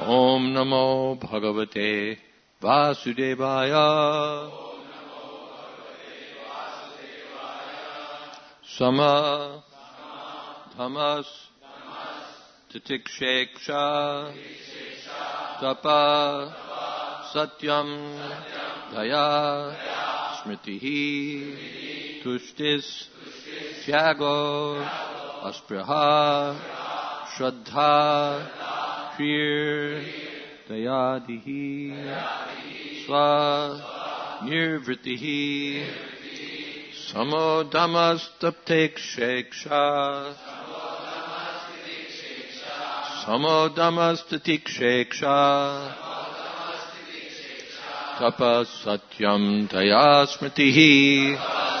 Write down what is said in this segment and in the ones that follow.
Om Namo Bhagavate Vasudevaya. Sama Dhamas Titiksheksha Tapa Satyam Daya Smritihi Tushtis Tyago Aspraha Shraddha Fear Dayadihi Swa Nirvritihi Samo Dhamastapteksheksha Samo Dhamastatiksheksha Tapa Satyam Daya Smritihi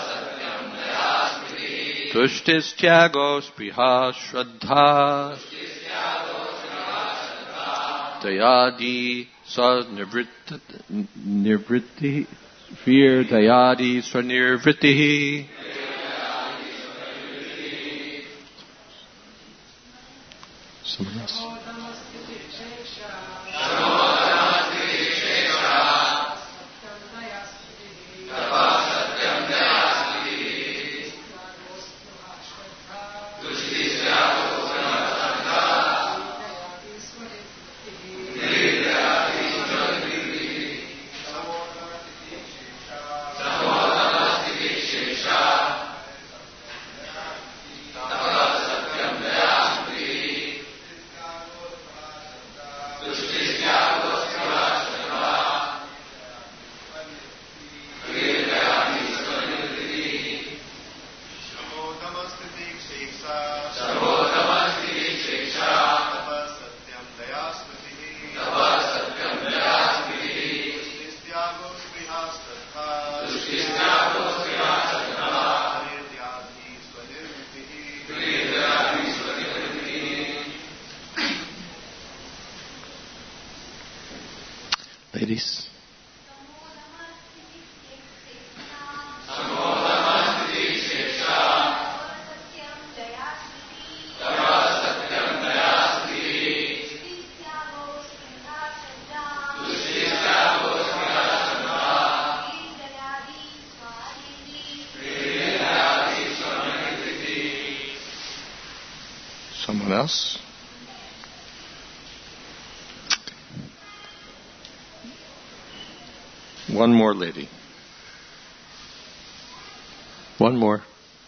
Tushtis Tyagos Priha Shraddha Dayadi Sa Nirvritti Fear Dayadi Sa Nirvrittihi Someone else. Ladies. Someone else? One more lady. One more.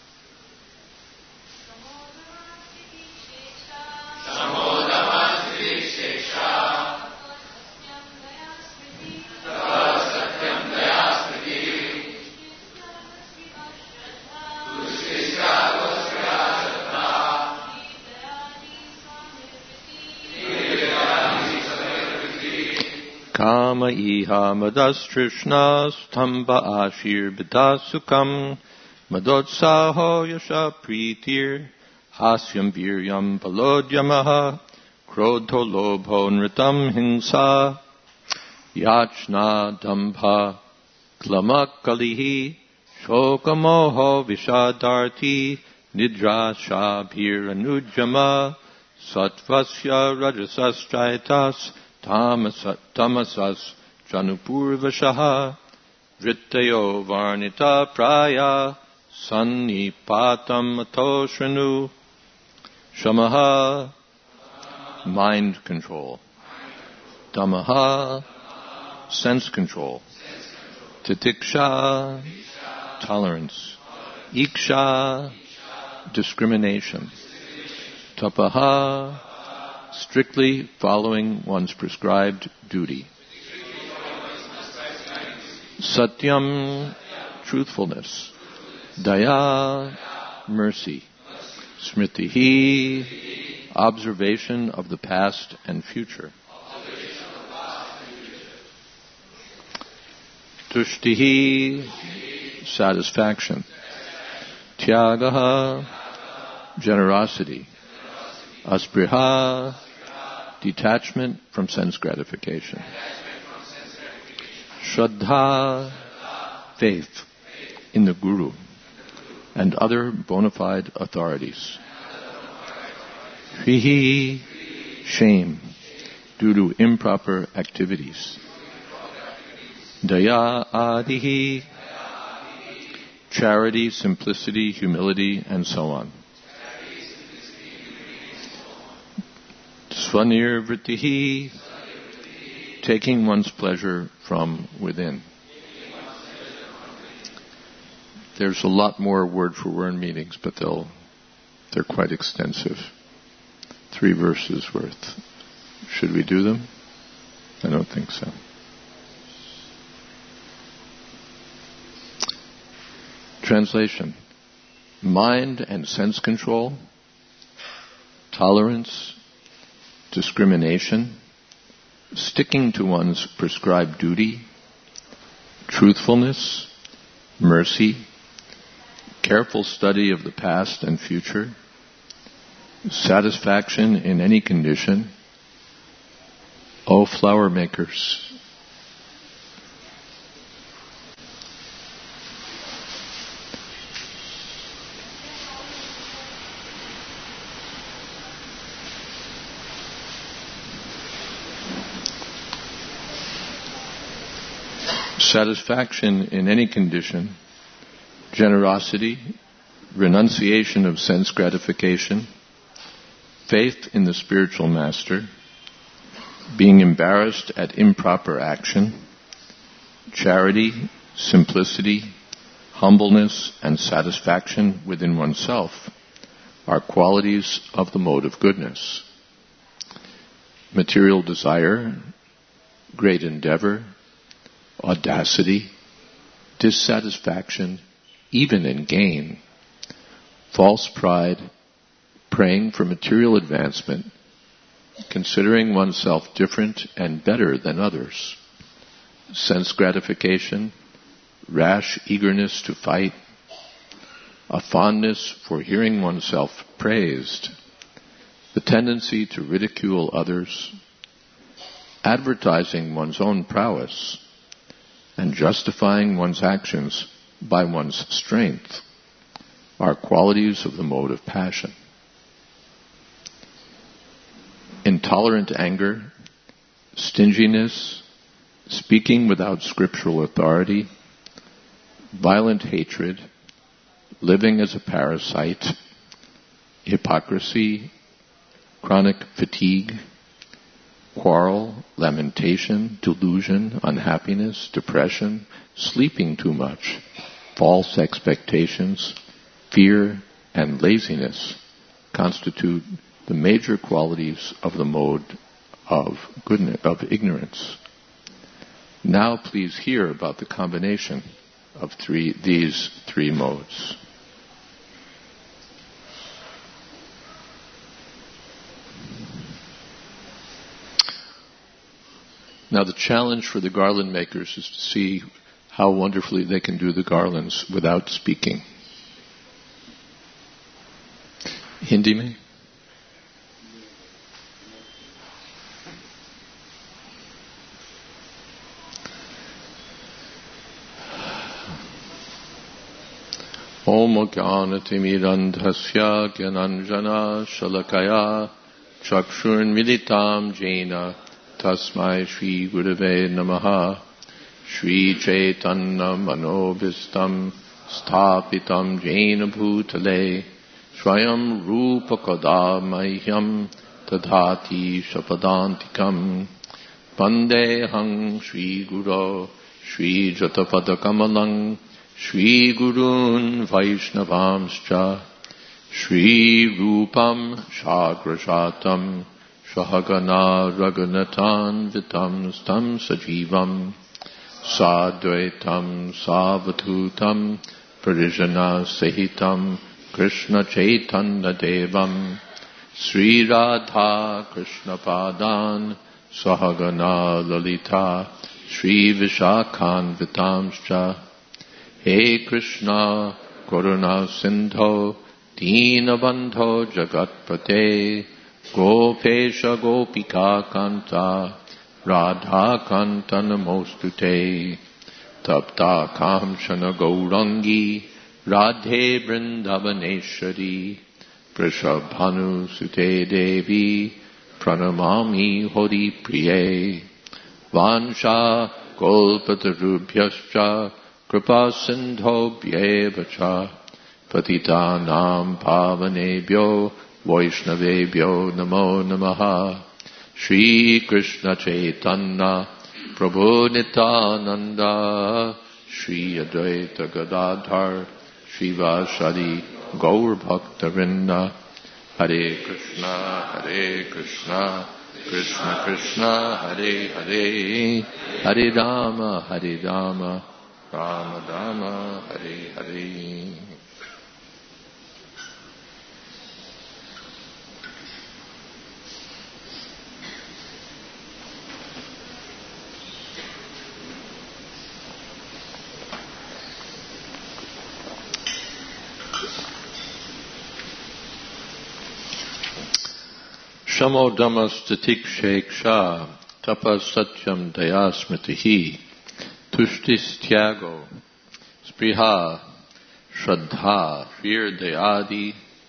Kama iha madas trishna stamba ashir bidasukam madotsaho yasha pritir hasyam viryam palodyamaha krodho lobho nritam hingsa yachna dambha klamakalihi shokamoho vishadarti nidra shabhiranujama satvasya rajasastraitas tamasas janupurvashaha vrittayo varnita praya sannipatam atoshranu shamaha mind control dhammaha sense control titiksha tolerance iksha discrimination tapaha strictly following one's prescribed duty. Satyam, truthfulness. Daya, mercy. Smritihi, observation of the past and future. Tushtihi, satisfaction. Tyagaha, generosity. Aspriha, detachment from sense gratification. Shraddha, faith in the Guru and other bona fide authorities. Fihi, shame, due to improper activities. Daya adihi, charity, simplicity, humility, and so on. Svanirvrittihi, taking one's pleasure from within. There's a lot more word for word meanings, but they're quite extensive. 3 verses worth. Should we do them? I don't think so. Translation. Mind and sense control, tolerance, discrimination, sticking to one's prescribed duty, truthfulness, mercy, careful study of the past and future, satisfaction in any condition. O flower makers, satisfaction in any condition, generosity, renunciation of sense gratification, faith in the spiritual master, being embarrassed at improper action, charity, simplicity, humbleness, and satisfaction within oneself are qualities of the mode of goodness. Material desire, great endeavor, audacity, dissatisfaction, even in gain, false pride, praying for material advancement, considering oneself different and better than others, sense gratification, rash eagerness to fight, a fondness for hearing oneself praised, the tendency to ridicule others, advertising one's own prowess, and justifying one's actions by one's strength are qualities of the mode of passion. Intolerant anger, stinginess, speaking without scriptural authority, violent hatred, living as a parasite, hypocrisy, chronic fatigue, quarrel, lamentation, delusion, unhappiness, depression, sleeping too much, false expectations, fear, and laziness constitute the major qualities of the mode of ignorance. Now please hear about the combination of these three modes. Now the challenge for the garland makers is to see how wonderfully they can do the garlands without speaking. Hindi mein? Om Jnanatimidandhasya Gyananjana Shalakaya Chakshurmilitam Jena Tasmai Shri Gurave Namaha Shri Chaitanya Manobhistam Sthapitam Jena Bhutale Swayam Rupa Kadamahyam Tadhati Shapadantikam Vandeham Shri Guru Shri Jatapadakamalang Shri Gurun Vaishnavamscha Shri Rupam Shagrashatam Shahagana Raghunathan Vitam Stam Sajivam Sadvaitam Savadhutam Parijana Sahitam Krishna Chaitanya Devam Sri Radha Krishna Padan Sahagana Lalita Sri Vishakhan Vitamscha He Krishna Karuna Sindho Deenabandho Jagatpate Gopesha Gopika Kanta Radha Kanta Namostute Tapta Kamshana Gaurangi Radhe Vrindavaneshwari Prishabhanu Sute Devi pranamami hori priye. Vansha kolpatarubhyascha kripa sindho bhyeva patitanam pavanebhyo vaishnavebhyo namo namaha. Shri Krishna Chaitanya Prabhu Nityananda Shri Advaita Gadadhar Shivasadi Gaur Bhaktavinda. Hare Krishna, Krishna Krishna, Hare Hare, Hare Rama, Rama Rama, Hare Hare. Shamo Dhammas Tatik Sheksha Tapas Satyam Dayasmritihi Tushtis Tyago Spriha Shraddha Fear Dayadi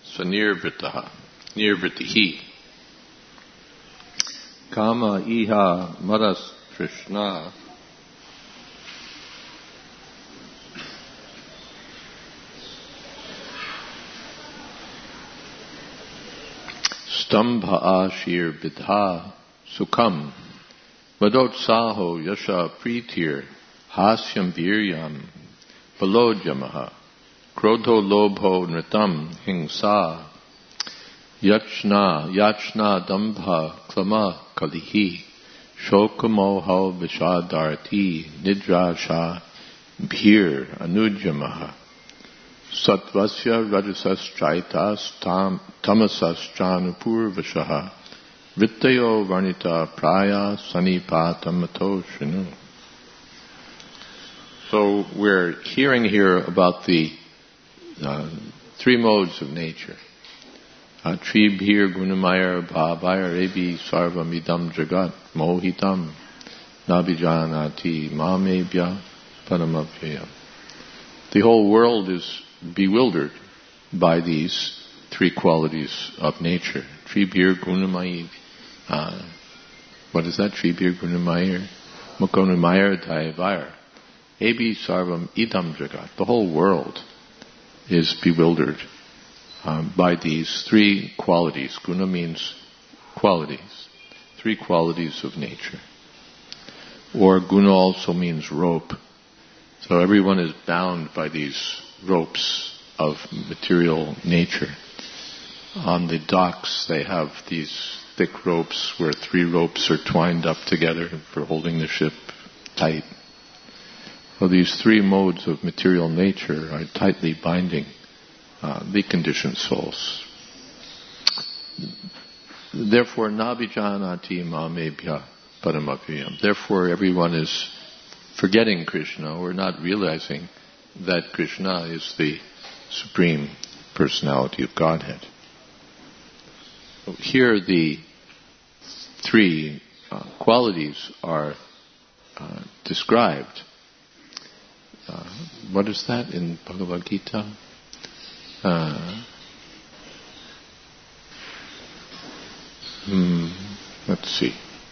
Nirvritihi Kama Iha Maras Krishna Stambha Ashir Bidha Sukham Vadotsaho Yasha Pritir Hasyam Viryam Balojamaha Krodho Lobho Nritam Hingsa Yachna Dambha Klama Kalihi Shokamoho Vishadarti Nidrasha Bhir Anujamaha Satvasya Rajasas Tamasas Chanupurvashaha Vittayo Varnita Praya Sanipatamato Shinu. So we're hearing here about the three modes of nature. Tribhir Gunamayar Bhavayar Ebi Sarvamidam Jagat Mohitam Nabijanati Mamebhya Paramabhyayam. The whole world is bewildered by these three qualities of nature. Tribhir Gunamayi. What is that? Tribhir Gunamayar Mukonamayar Dayavayar. Ebi Sarvam Idam Jagat. The whole world is bewildered by these three qualities. Guna means qualities. Three qualities of nature. Or guna also means rope. So everyone is bound by these ropes of material nature. On the docks they have these thick ropes where three ropes are twined up together for holding the ship tight. So these three modes of material nature are tightly binding the conditioned souls. Therefore, Nabijanati Mamebhya Paramabhyam. Therefore, everyone is forgetting Krishna or not realizing that Krishna is the Supreme Personality of Godhead. So here the three qualities are described. What is that in Bhagavad Gita? Let's see.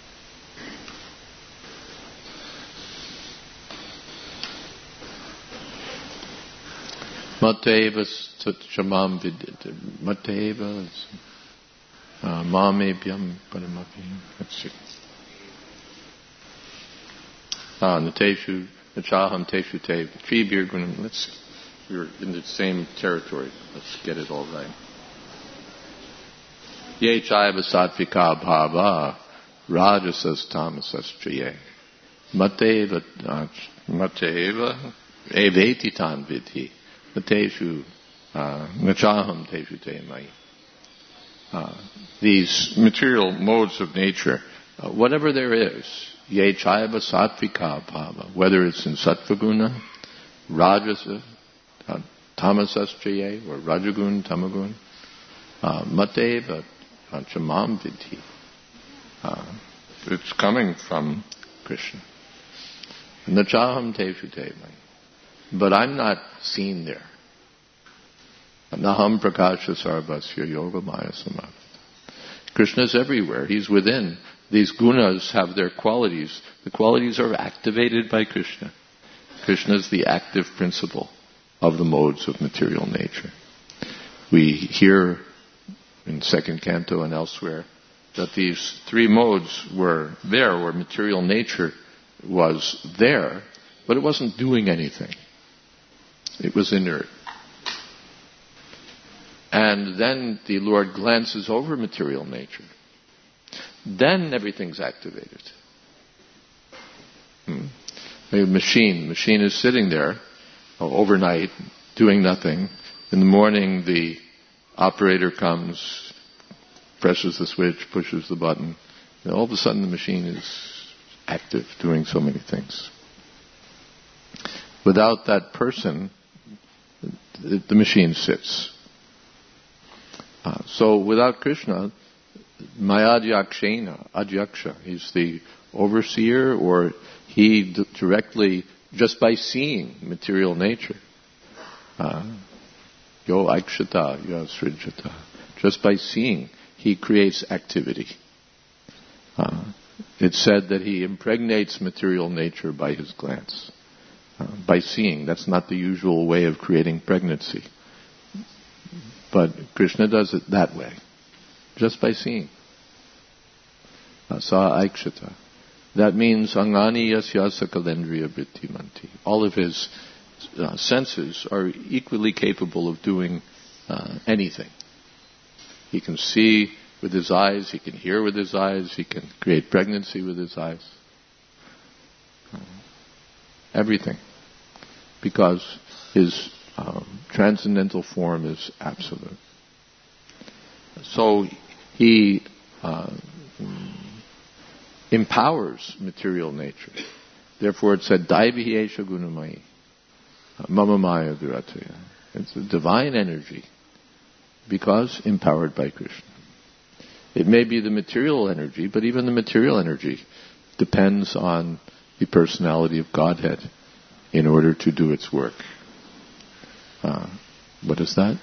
Mateva Shamam Vidya. Mateva Mamebhyam Paramabhyam. Let's see. Nateshu Nachaham Teshu Te Tribhir Gunam. Let's see. We're in the same territory. Let's get it all right. Ye Chaiva Sattvika Bhava Rajasas Tamasas Triye Mateva Eveti Tan Vidhi Nateshu Nachaham Teshu Te Mai. These material modes of nature, whatever there is, Ye Chaiva Sattvika Bhava, whether it's in Sattvaguna, Rajasa, Tamasaschaye, or Rajagun, Tamagun, Mateva, Chamam Vidhi. It's coming from Krishna. Nachaham Teshu Te Mai. But I'm not seen there. Naham Prakasha Sarvasya Yoga Maya Samadhi. Krishna is everywhere. He's within. These gunas have their qualities. The qualities are activated by Krishna. Krishna is the active principle of the modes of material nature. We hear in second canto and elsewhere that these three modes were there, or material nature was there, but it wasn't doing anything. It was inert. And then the Lord glances over material nature. Then everything's activated. A machine is sitting there overnight doing nothing. In the morning the operator comes, presses the switch, pushes the button, and all of a sudden the machine is active, doing so many things. Without that person, the machine sits. So without Krishna, Mayadhyakshena, he's the overseer, or he directly, just by seeing material nature, yo aikshata, yo srijata, just by seeing, he creates activity. It's said that he impregnates material nature by his glance. By seeing, that's not the usual way of creating pregnancy. But Krishna does it that way, just by seeing. Sa aikshata. That means angani yasya sakalendriya vritti. All of his senses are equally capable of doing anything. He can see with his eyes, he can hear with his eyes, he can create pregnancy with his eyes. Everything. Because his transcendental form is absolute. So he empowers material nature. Therefore it said, Daivihi esha gunamayi, mama maya durataya. It's a divine energy, because empowered by Krishna. It may be the material energy, but even the material energy depends on the personality of Godhead in order to do its work. What is that?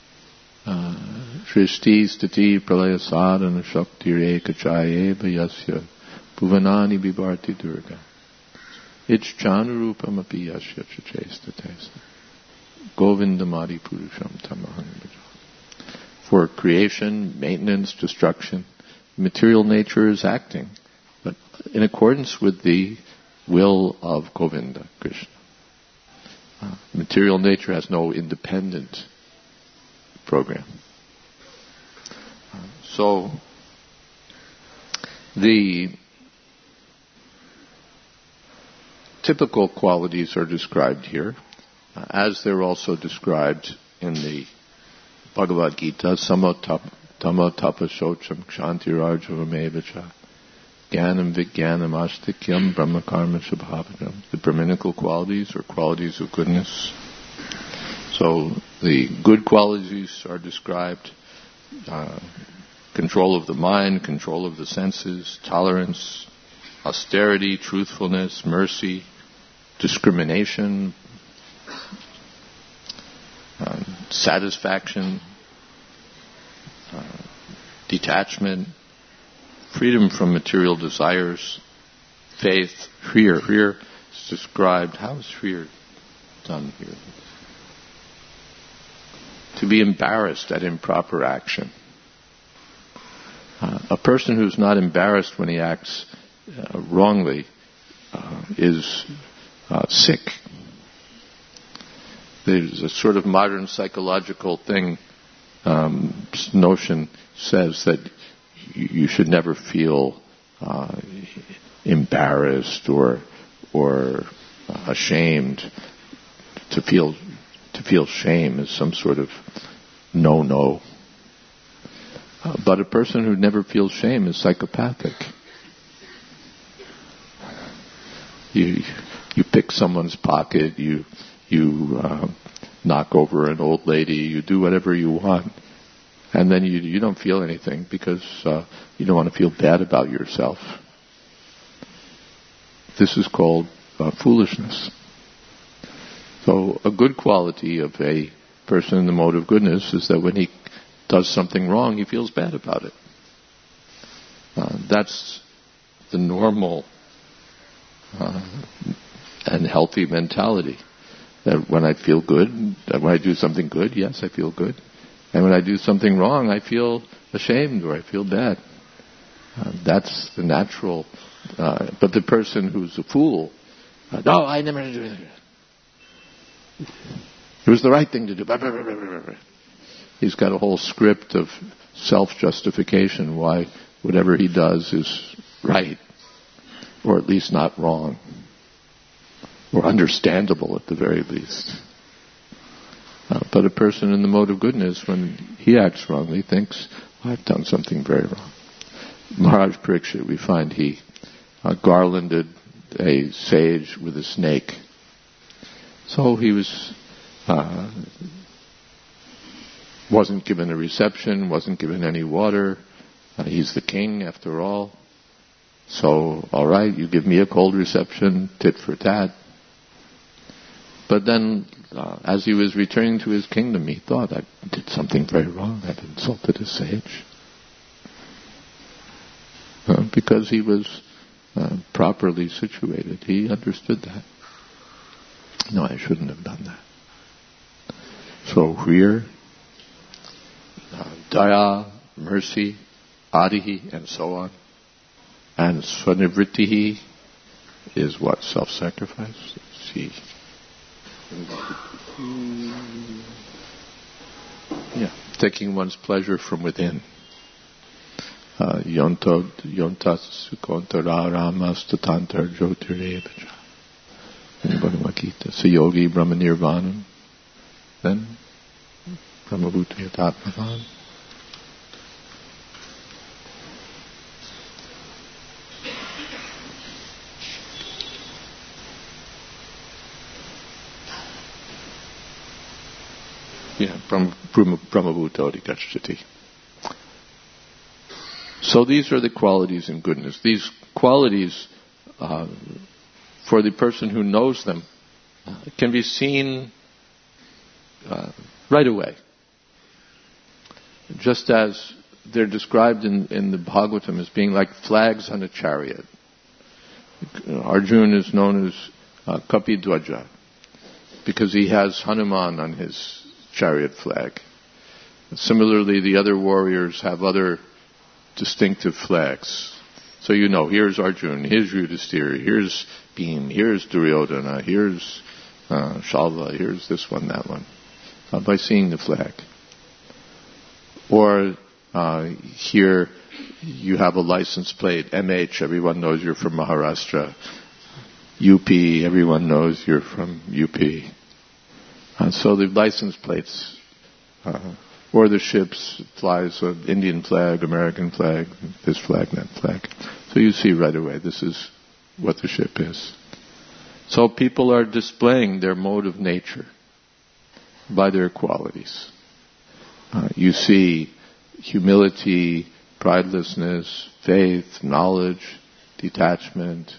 Shrishti stiti pralaya sadhana shaktire kachaye bhayasya bhuvanani bibharti durga ichchanurupam api yasya chachestatesa govindamadi purusham tamaham bhaja. For creation, maintenance, destruction, material nature is acting, but in accordance with the will of Govinda, Krishna. Material nature has no independent program. So, the typical qualities are described here, as they're also described in the Bhagavad Gita, Tamo Tapa Shocham Kshantirarjavamevacha Jnanam Vijnanam Astikyam Brahma Karma Shabhavajam. The Brahminical qualities, or qualities of goodness. So the good qualities are described: control of the mind, control of the senses, tolerance, austerity, truthfulness, mercy, discrimination, satisfaction, detachment, freedom from material desires, faith, fear. Fear is described. How is fear done here? To be embarrassed at improper action. A person who's not embarrassed when he acts wrongly is sick. There's a sort of modern psychological thing, notion says that you should never feel embarrassed or ashamed. To feel shame is some sort of no. But a person who never feels shame is psychopathic. You pick someone's pocket, you knock over an old lady, you do whatever you want, and then you don't feel anything because you don't want to feel bad about yourself. This is called foolishness. So a good quality of a person in the mode of goodness is that when he does something wrong, he feels bad about it. That's the normal and healthy mentality. That when I feel good, that when I do something good, yes, I feel good. And when I do something wrong, I feel ashamed or I feel bad. That's the natural. But the person who's a fool, no, I never do it. It was the right thing to do. He's got a whole script of self-justification why whatever he does is right, or at least not wrong, or understandable at the very least. But a person in the mode of goodness, when he acts wrongly, thinks, I've done something very wrong. Maharaj Parikshit, we find he garlanded a sage with a snake. So he wasn't given a reception, wasn't given any water. He's the king, after all. So, all right, you give me a cold reception, tit for tat. But then, as he was returning to his kingdom, he thought, I did something very wrong. I've insulted a sage. Because he was properly situated. He understood that. No, I shouldn't have done that. So here, daya, mercy, adihi, and so on. And svanivrittihi is what? Self-sacrifice? Let's see. Yeah, taking one's pleasure from within. Yontas kontaramas tatantar jyotirevacha. In Bhagavad Gita. Sayogi Brahma Nirvanam. Then Brahmabhuta-yatmatman. Yeah, Brahmabhuta-adhikachati. So these are the qualities in goodness. These qualities, for the person who knows them, can be seen right away. Just as they're described in the Bhagavatam as being like flags on a chariot. Arjuna is known as Kapidwaja because he has Hanuman on his chariot flag. Similarly, the other warriors have other distinctive flags. So you know, here's Arjuna, here's Yudhisthira, here's Bhim, here's Duryodhana, here's Shalva, here's this one, that one. By seeing the flag. Or here you have a license plate, MH, everyone knows you're from Maharashtra. UP, everyone knows you're from UP. So the license plates, or the ships, flies an Indian flag, American flag, this flag, that flag. So you see right away, this is what the ship is. So people are displaying their mode of nature by their qualities. You see humility, pridelessness, faith, knowledge, detachment.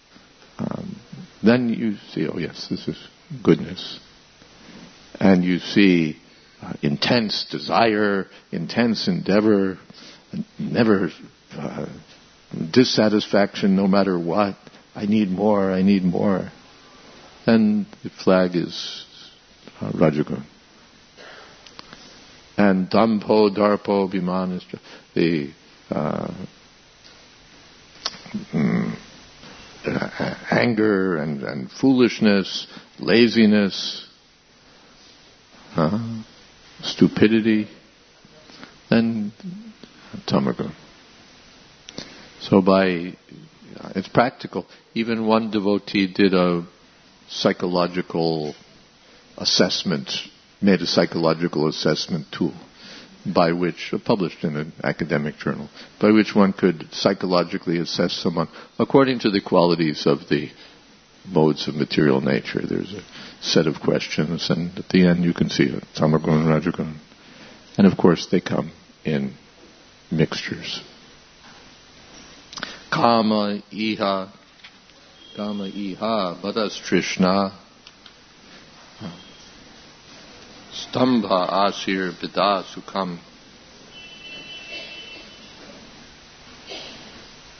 Then you see, oh yes, this is goodness. And you see intense desire, intense endeavor, never dissatisfaction no matter what. I need more, I need more. Then the flag is Rajagun. And Dambho, Darpo, Bhiman is the anger and foolishness, laziness, stupidity, then Tamagun. So it's practical. Even one devotee did a psychological assessment, made a psychological assessment tool by which, published in an academic journal, by which one could psychologically assess someone according to the qualities of the modes of material nature. There's a set of questions, and at the end you can see it, Tamagun, Rajagun. And of course they come in mixtures. Kama iha, badas trishna, stambha asir bida sukham.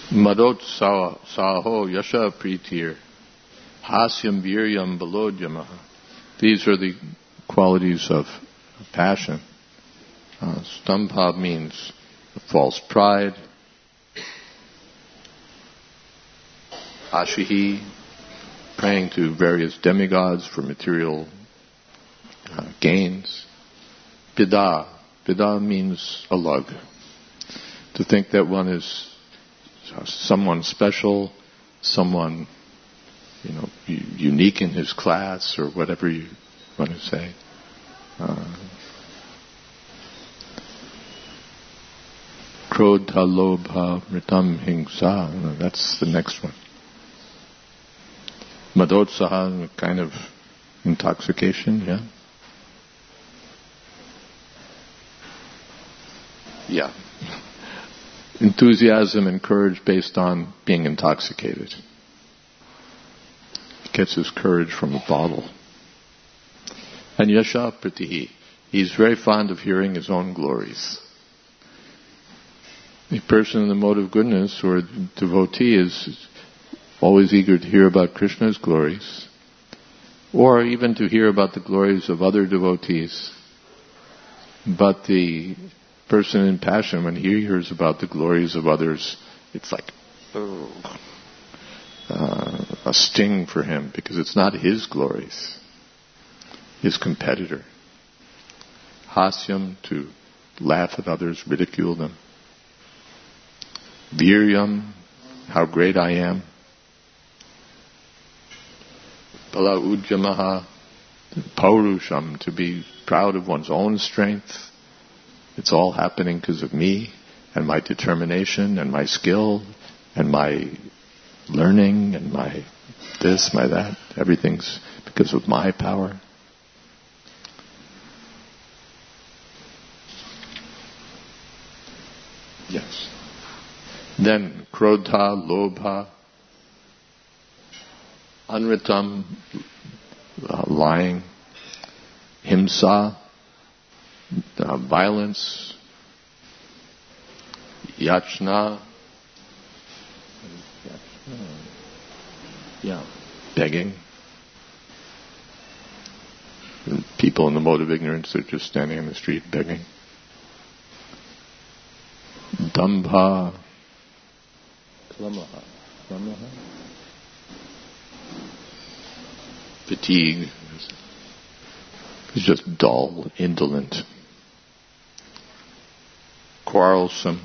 Madot saho yasha pritir, hasyam viryam balodyamaha. These are the qualities of passion. Stambha means false pride. Ashihi, praying to various demigods for material gains. Bida means a lug. To think that one is someone special, someone, unique in his class, or whatever you want to say. Krodha, lobha, mritam, hingsa. That's the next one. Madotsaha, kind of intoxication, yeah? Yeah. Enthusiasm and courage based on being intoxicated. He gets his courage from a bottle. And yasha pratihi. He's very fond of hearing his own glories. A person in the mode of goodness or devotee is always eager to hear about Krishna's glories, or even to hear about the glories of other devotees. But the person in passion, when he hears about the glories of others, it's like a sting for him, because it's not his glories. His competitor. Hasyam, to laugh at others, ridicule them. Viryam, how great I am. Bala ujjamaha, paurusham, to be proud of one's own strength. It's all happening because of me and my determination and my skill and my learning and my this, my that. Everything's because of my power. Yes. Then krodha, lobha, anritam, lying, himsa, violence, yachna, begging. People in the mode of ignorance are just standing in the street begging. Dambha, klamaha, fatigue. It's just dull, indolent, quarrelsome.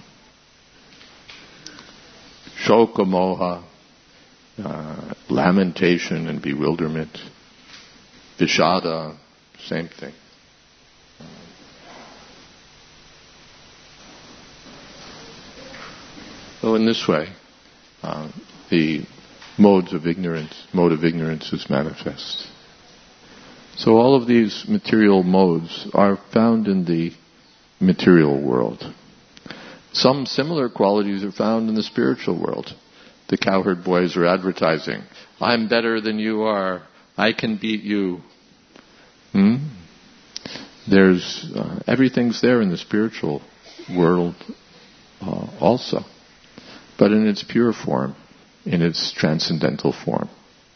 Shokamoha, lamentation and bewilderment. Vishada, same thing. So in this way, the mode of ignorance is manifest. So all of these material modes are found in the material world. Some similar qualities are found in the spiritual world. The cowherd boys are advertising, I'm better than you are, I can beat you. There's everything's there in the spiritual world also, but in its pure form, in its transcendental form.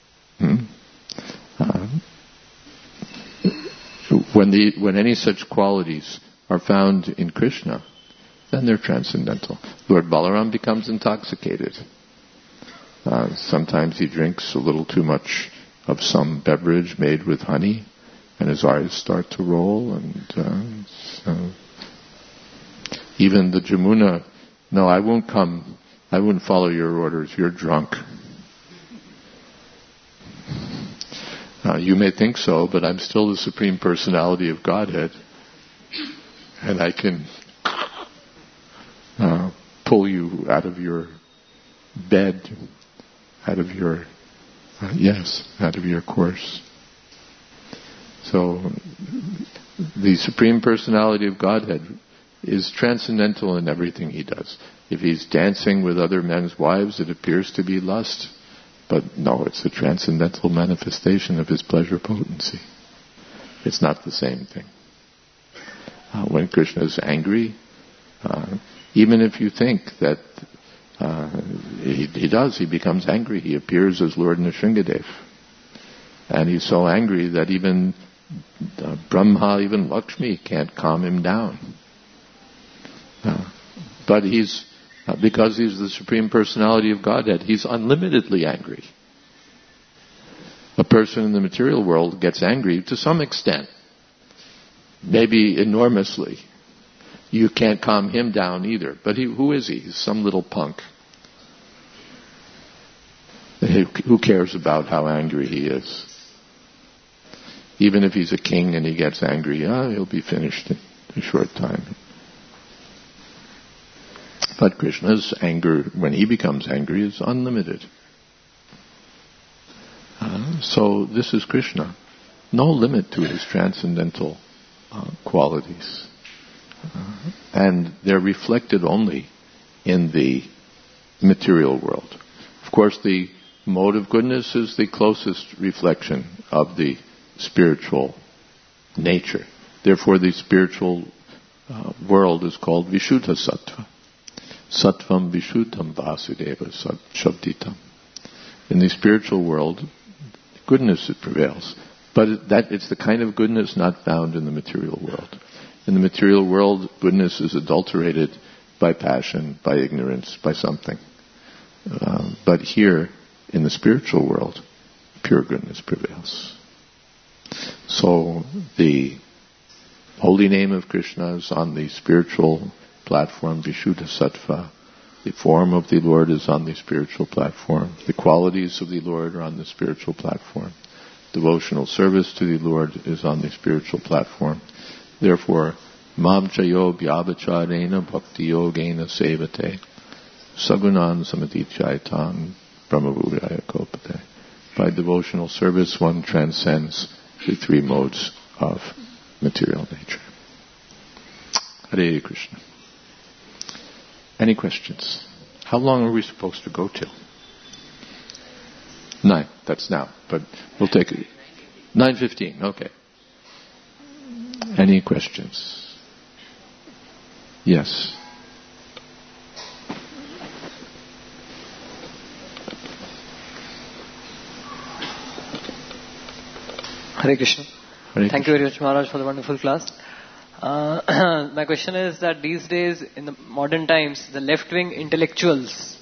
When any such qualities are found in Krishna, then they're transcendental. Lord Balaram becomes intoxicated. Sometimes he drinks a little too much of some beverage made with honey, and his eyes start to roll, and even the Jamuna, no, I won't come, I wouldn't follow your orders, you're drunk. You may think so, but I'm still the Supreme Personality of Godhead, and I can pull you out of your bed, out of your course. So the Supreme Personality of Godhead is transcendental in everything he does. If he's dancing with other men's wives, it appears to be lust. But no, it's a transcendental manifestation of his pleasure potency. It's not the same thing. When Krishna is angry, even if you think that he does. He becomes angry. He appears as Lord Nrsingadev. And he's so angry that even Brahma, even Lakshmi can't calm him down. But because he's the Supreme Personality of Godhead, he's unlimitedly angry. A person in the material world gets angry to some extent, maybe enormously. You can't calm him down either. But who is he? He's some little punk. Who cares about how angry he is? Even if he's a king and he gets angry, he'll be finished in a short time. But Krishna's anger, when he becomes angry, is unlimited. So this is Krishna. No limit to his transcendental qualities. And they're reflected only in the material world. Of course, the mode of goodness is the closest reflection of the spiritual nature. Therefore, the spiritual world is called Vishuddha Sattva. Sattvam Vishuddham Vasudeva Shabditam. In the spiritual world, goodness prevails. But it's the kind of goodness not found in the material world. In the material world, goodness is adulterated by passion, by ignorance, by something. But here, in the spiritual world, pure goodness prevails. So the holy name of Krishna is on the spiritual platform, Vishuddha Sattva. The form of the Lord is on the spiritual platform. The qualities of the Lord are on the spiritual platform. Devotional service to the Lord is on the spiritual platform. Therefore, Mam Chayo Vyabhacharena Bhakti Yogena Sevate Sagunan Samadhichaitan Brahmavuraya Kopate. By devotional service, one transcends the three modes of material nature. Hare Krishna. Any questions? How long are we supposed to go till? 9. That's now. But we'll take it. 9:15. Okay. Any questions? Yes. Hare Krishna. Thank you very much, Maharaj, for the wonderful class. My question is that these days, in the modern times, the left-wing intellectuals,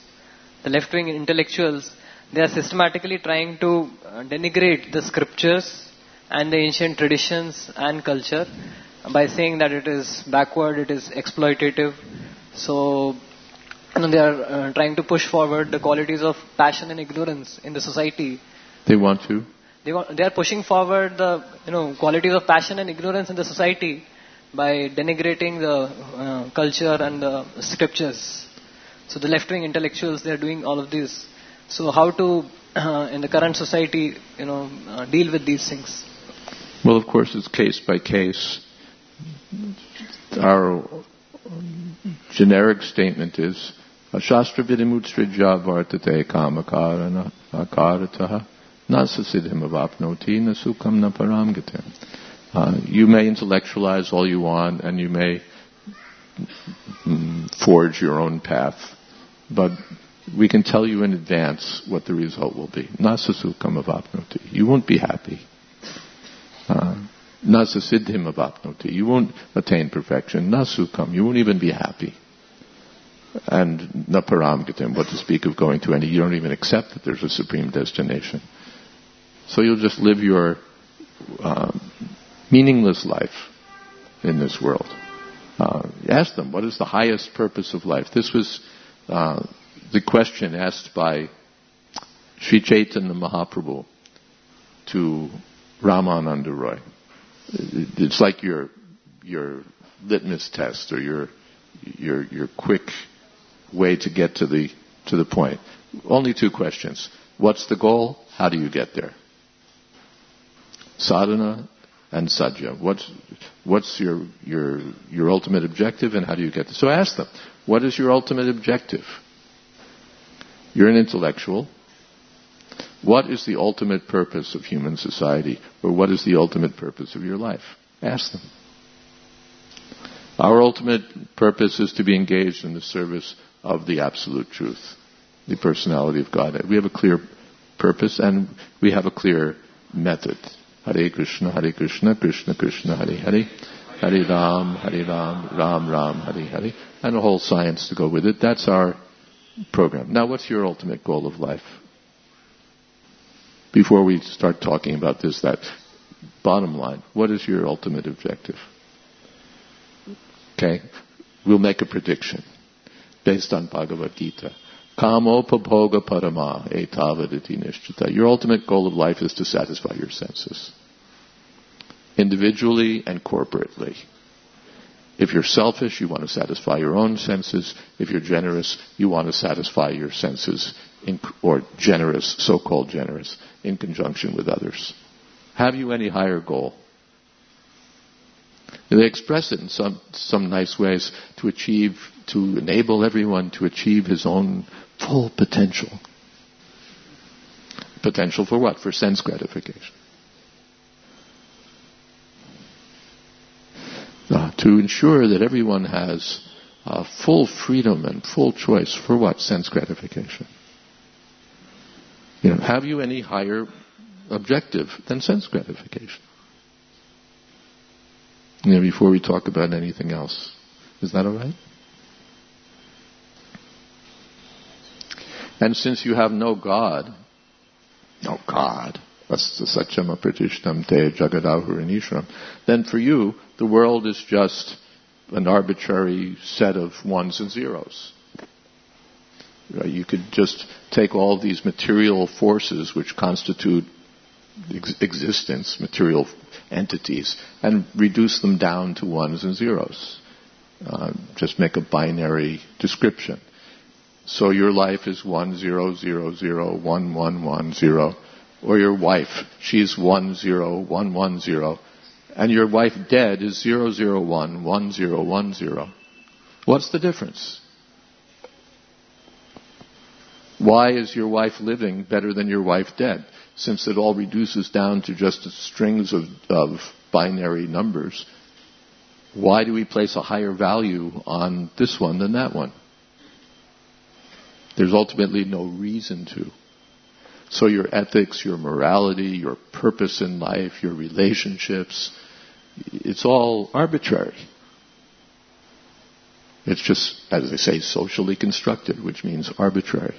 they are systematically trying to denigrate the scriptures and the ancient traditions and culture by saying that it is backward, it is exploitative. So, they are trying to push forward the qualities of passion and ignorance in the society. They want to? They are pushing forward the qualities of passion and ignorance in the society by denigrating the culture and the scriptures. So the left-wing intellectuals, they are doing all of this. So how to, in the current society, deal with these things? Well, of course, it's case by case. Our generic statement is, Shastra vidimutsrija vartate kamakarana akarataha nasasiddhim avapnoti nasukam na paramgatim. You may intellectualize all you want, and you may forge your own path, but we can tell you in advance what the result will be. Nasasukam avapnoti. You won't be happy. Nasasiddhim avapnoti. You won't attain perfection. Nasukam. You won't even be happy. And na paramgatim. What to speak of going to any? You don't even accept that there's a supreme destination. So you'll just live your meaningless life in this world. Ask them, what is the highest purpose of life? This was the question asked by Sri Chaitanya Mahaprabhu to Ramananda Roy. It's like your litmus test or your quick way to get to the point. Only 2 questions. What's the goal? How do you get there? Sadhana and sadhya. What's your ultimate objective, and how do you get there? So ask them, what is your ultimate objective? You're an intellectual. What is the ultimate purpose of human society? Or what is the ultimate purpose of your life? Ask them. Our ultimate purpose is to be engaged in the service of the absolute truth. the personality of God. We have a clear purpose and we have a clear method. Hare Krishna, Krishna Krishna, Hare Hare, Hare Ram, Ram Ram, Hare Hare, and a whole science to go with it. That's our program. Now, what's your ultimate goal of life? Before we start talking about this, that bottom line, what is your ultimate objective? Okay, we'll make a prediction based on Bhagavad Gita. Kamopabhoga parama etavaditi nishchita. Your ultimate goal of life is to satisfy your senses. Individually and corporately. If you're selfish, you want to satisfy your own senses. If you're generous, you want to satisfy your senses, or generous, so-called generous, in conjunction with others. Have you any higher goal? They express it in some nice ways to enable everyone to achieve his own full potential. Potential for what? For sense gratification. To ensure that everyone has full freedom and full choice for what? Sense gratification. Have you any higher objective than sense gratification? Before we talk about anything else. Is that all right? And since you have no God, Satyama Pratishtam Te Jagadahuranishram, then for you, the world is just an arbitrary set of ones and zeros. Right? You could just take all these material forces which constitute existence, material entities, and reduce them down to ones and zeros. Just make a binary description. So your life is 1 0 0 0 1 1 1 0, or your wife, she's 1 0 1 1 0, and your wife dead is 0 0 1 1 0 1 0. What's the difference? Why is your wife living better than your wife dead? Since it all reduces down to just strings of binary numbers, why do we place a higher value on this one than that one? There's ultimately no reason to. So your ethics, your morality, your purpose in life, your relationships, it's all arbitrary. It's just, as they say, socially constructed, which means arbitrary.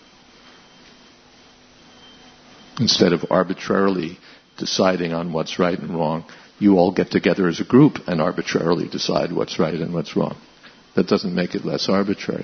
Instead of arbitrarily deciding on what's right and wrong, you all get together as a group and arbitrarily decide what's right and what's wrong. That doesn't make it less arbitrary.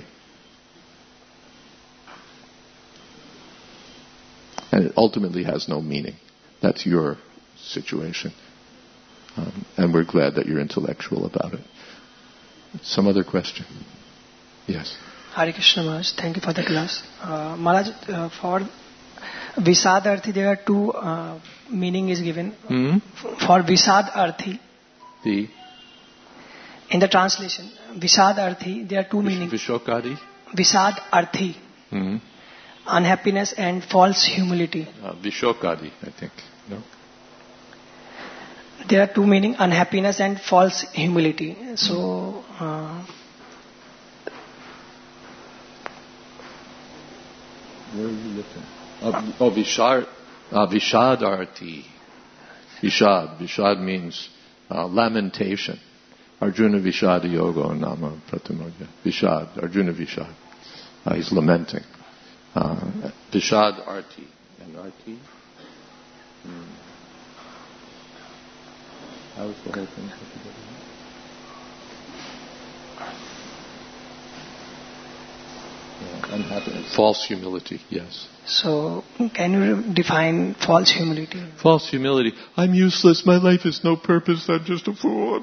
And it ultimately has no meaning. That's your situation. And we're glad that you're intellectual about it. Some other question? Yes. Hare Krishna Maharaj, thank you for the class. Maharaj, for Visad Arthi, there are two meaning is given. For Visad Arthi, in the translation, Visad Arthi, there are two meanings. Vishokadi? Visad Arthi. Unhappiness and false humility. Vishokadi, I think. No? There are two meaning, unhappiness and false humility. So, where are you looking? Vishadarthi. Vishad means lamentation. Arjuna Vishad Yoga Nama Pratamogya. Vishad, Arjuna Vishad. He's lamenting. Vishad Arti. And Arti? How is the whole thing put together? Unhappiness. False humility, yes. So, can you define false humility? False humility. I'm useless. My life has no purpose. I'm just a fool.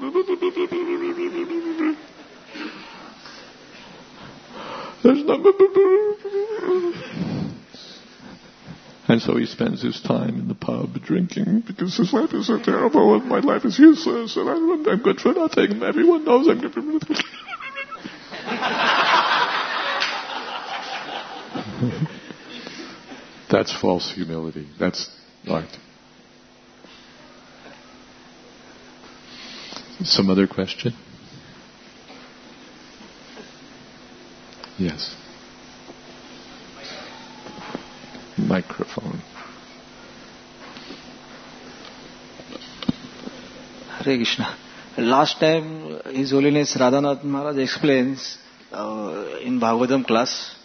There's no... And so he spends his time in the pub drinking because his life is so terrible and my life is useless and I'm good for nothing and everyone knows I'm good for nothing. That's false humility. That's art. Some other question? Microphone. Hare Krishna. Last time His Holiness Radhanath Maharaj explains in Bhagavatam class,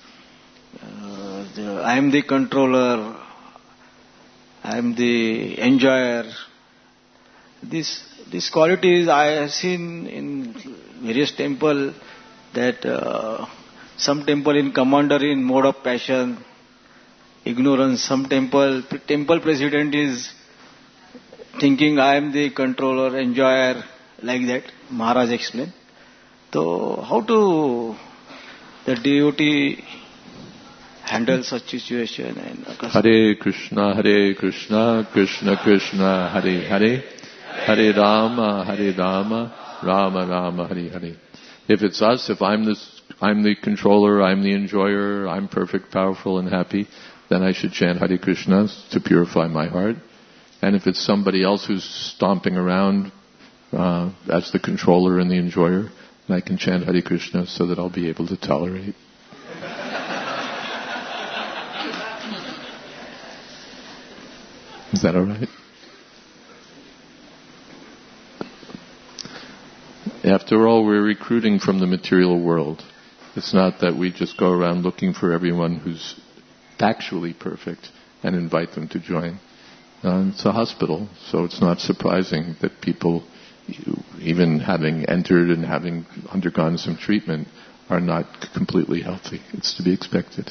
I am the controller, I am the enjoyer. These qualities I have seen in various temples, that some temple in commander in mode of passion, ignorance, some temple president is thinking I am the controller, enjoyer, like that, Maharaj explained. So how to the devotee handle such situation? And Hare Krishna, Krishna Krishna, Hare Hare, Hare Rama, Rama Rama, Hare Hare. If it's us, if I'm the controller, I'm the enjoyer, I'm perfect, powerful, and happy, then I should chant Hare Krishna to purify my heart. And if it's somebody else who's stomping around as the controller and the enjoyer, then I can chant Hare Krishna so that I'll be able to tolerate. Is that all right? After all, we're recruiting from the material world. It's not that we just go around looking for everyone who's factually perfect and invite them to join. It's a hospital, so it's not surprising that people, even having entered and having undergone some treatment, are not completely healthy. It's to be expected.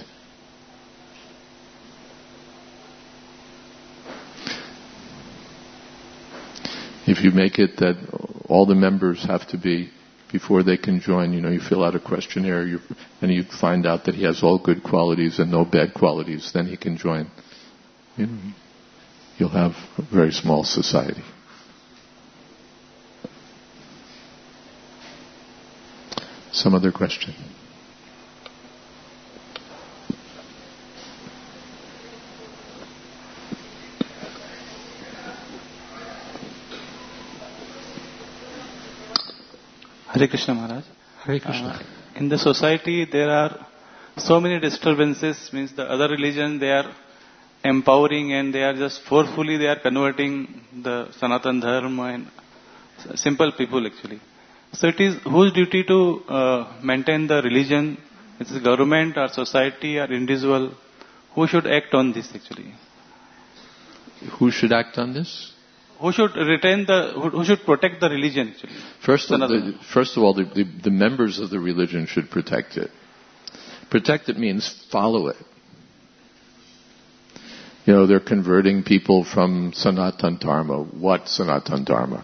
If you make it that all the members have to be, before they can join, you fill out a questionnaire and you find out that he has all good qualities and no bad qualities, then he can join. You'll have a very small society. Some other question? Hare Krishna Maharaj. Hare Krishna. In the society there are so many disturbances, means the other religion they are empowering and they are just forcefully they are converting the Sanatan Dharma and simple people actually. So it is whose duty to maintain the religion? Is it government or society or individual? Who should act on this actually? Who should act on this? Who should who should protect the religion actually? First of all, the members of the religion should protect it. Protect it means follow it. They're converting people from Sanatan Dharma. What Sanatan Dharma?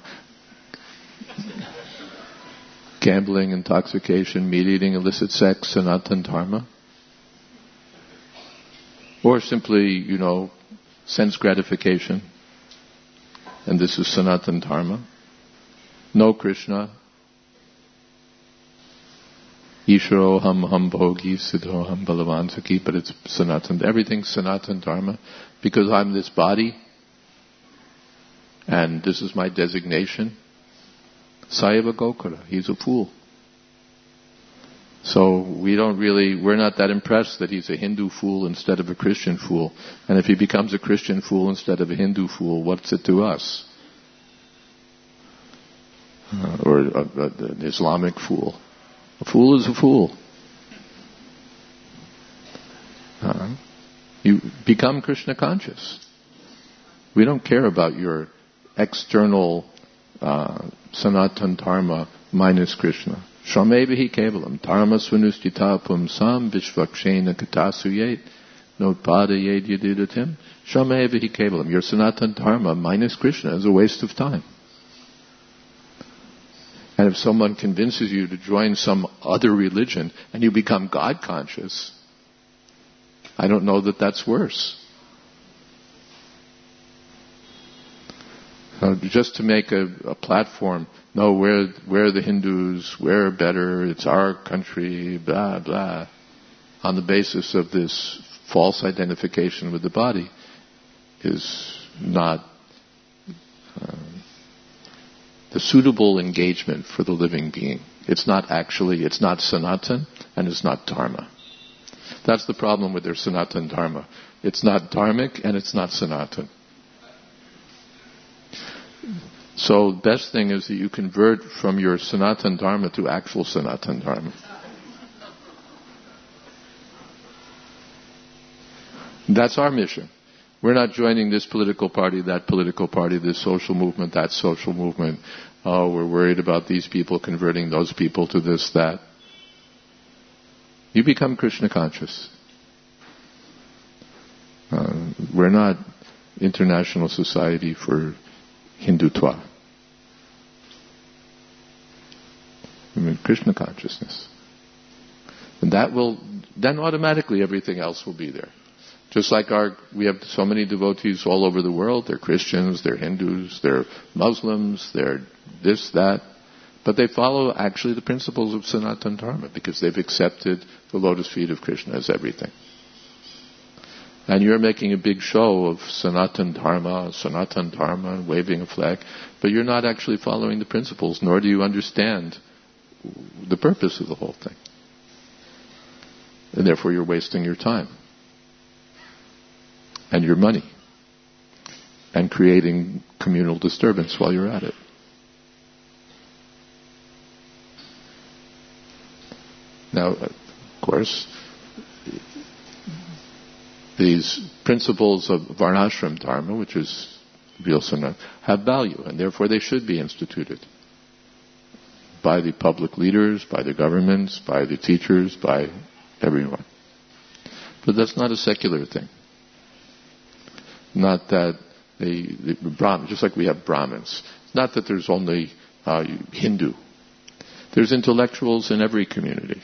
Gambling, intoxication, meat eating, illicit sex, Sanatan Dharma? Or simply, sense gratification. And this is Sanatan Dharma. No Krishna. Isharoham ham bhogi siddhoham balavan sakhi, but it's Sanatan. Everything's Sanatan Dharma because I'm this body and this is my designation. Sayava Gokara, he's a fool. So we're not that impressed that he's a Hindu fool instead of a Christian fool. And if he becomes a Christian fool instead of a Hindu fool, what's it to us? Or an Islamic fool. A fool is a fool. You become Krishna conscious. We don't care about your external Sanatan Dharma minus Krishna. Shramevahi kevalam dharma svanustita pumsam vishvakshena katasuyet notpadayed yadudatim. Shramevahi kevalam. Your Sanatan Dharma minus Krishna is a waste of time. And if someone convinces you to join some other religion and you become God conscious, I don't know that that's worse. Just to make a platform, no, we're the Hindus, we're better, it's our country, blah, blah, on the basis of this false identification with the body is not the suitable engagement for the living being. It's not Sanatan and it's not Dharma. That's the problem with their Sanatan Dharma. It's not dharmic and it's not Sanatan. So the best thing is that you convert from your Sanatan Dharma to actual Sanatan Dharma. That's our mission. We're not joining this political party, that political party, this social movement, that social movement. Oh, we're worried about these people converting those people to this, that. You become Krishna conscious. We're not International Society for Hindutva. I mean, Krishna consciousness. And then automatically everything else will be there. Just like we have so many devotees all over the world. They're Christians, they're Hindus, they're Muslims, they're this, that. But they follow actually the principles of Sanatana Dharma because they've accepted the lotus feet of Krishna as everything. And you're making a big show of Sanatana Dharma, and waving a flag, but you're not actually following the principles, nor do you understand the purpose of the whole thing. And therefore you're wasting your time and your money and creating communal disturbance while you're at it. Now, of course, these principles of Varnashram Dharma, which is real Sanatana, have value, and therefore they should be instituted by the public leaders, by the governments, by the teachers, by everyone. But that's not a secular thing. Not that the Brahmins, just like we have Brahmins. It's not that there's only Hindu. There's intellectuals in every community.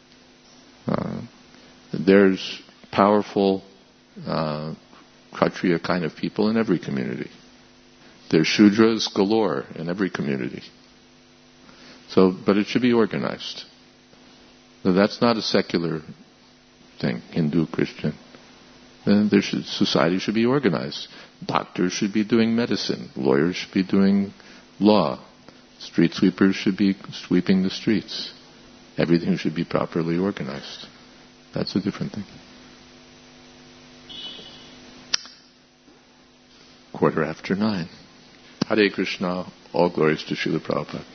There's powerful Kshatriya kind of people in every community. There's Shudras galore in every community. But it should be organized. So that's not a secular thing, Hindu, Christian. Then society should be organized. Doctors should be doing medicine. Lawyers should be doing law. Street sweepers should be sweeping the streets. Everything should be properly organized. That's a different thing. 9:15. Hare Krishna. All glories to Srila Prabhupada.